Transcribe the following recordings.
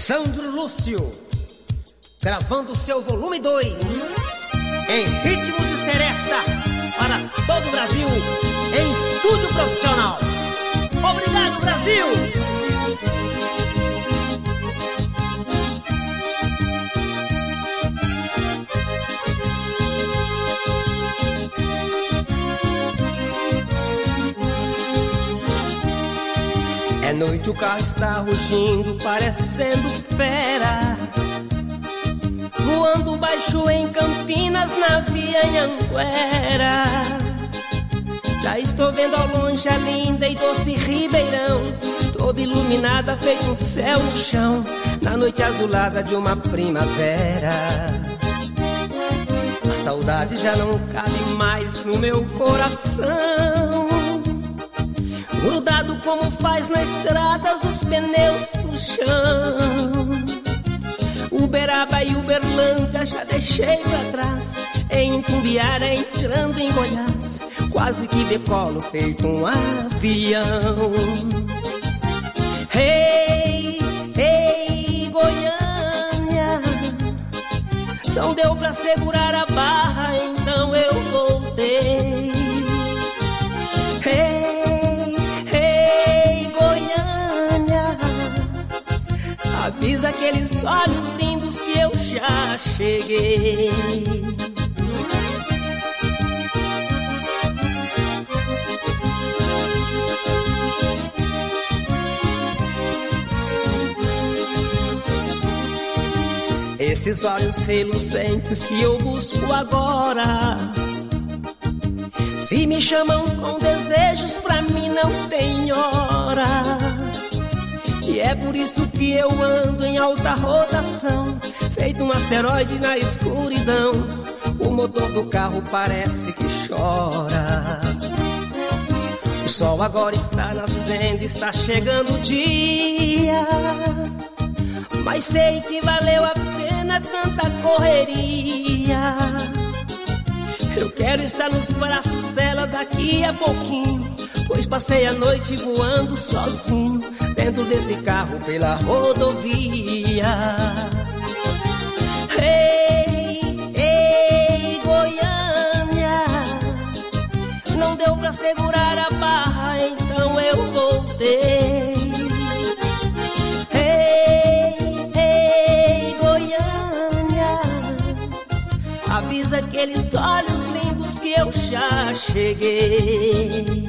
Sandro Lúcio, gravando seu volume 2, em ritmo de seresta, para todo o Brasil, em estúdio profissional. Obrigado, Brasil! É noite, o carro está rugindo, parecendo fera, voando baixo em Campinas, na via Anhanguera. Já estou vendo ao longe a linda e doce Ribeirão, toda iluminada, feito um céu no chão, na noite azulada de uma primavera. A saudade já não cabe mais no meu coração, grudado como faz nas estradas os pneus no chão. Uberaba e Uberlândia já deixei pra trás, em Itumbiara entrando em Goiás, quase que decolo feito um avião. Hey, hey, Goiânia, não deu pra segurar a barra, então eu voltei. Hey, hey, Goiânia, avisa aqueles olhos lindos que eu já cheguei. Esses olhos reluzentes que eu busco agora, se me chamam com desejos, pra mim não tem hora. E é por isso que eu ando em alta rotação, feito um asteroide na escuridão. O motor do carro parece que chora. O sol agora está nascendo, está chegando o dia, mas sei que valeu a pena tanta correria. Eu quero estar nos braços dela daqui a pouquinho, pois passei a noite voando sozinho, dentro desse carro pela rodovia. Ei, ei, Goiânia, não deu pra segurar a barra, então eu voltei. Ei, ei, Goiânia, avisa aqueles olhos lindos que eu já cheguei.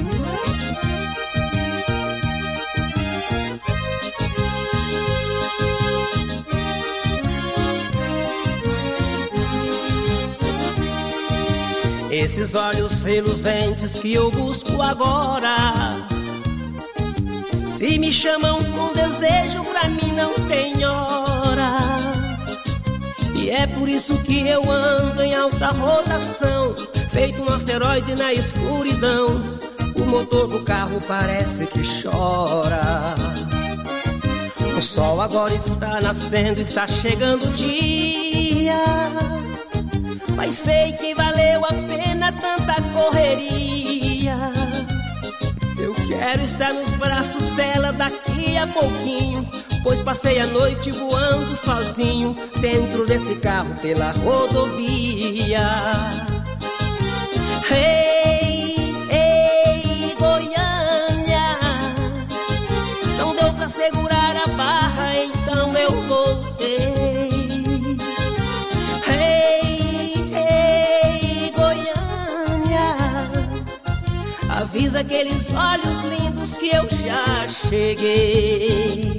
Esses olhos reluzentes que eu busco agora, se me chamam com desejo, pra mim não tem hora. E é por isso que eu ando em alta rotação, feito um asteroide na escuridão. O motor do carro parece que chora. O sol agora está nascendo, está chegando o dia, mas sei que valeu a pena tanta correria. Eu quero estar nos braços dela daqui a pouquinho, pois passei a noite voando sozinho, dentro desse carro pela rodovia. Ei, ei, Goiânia, não deu pra segurar a barra, então eu voltei. Avisa aqueles olhos lindos que eu já cheguei.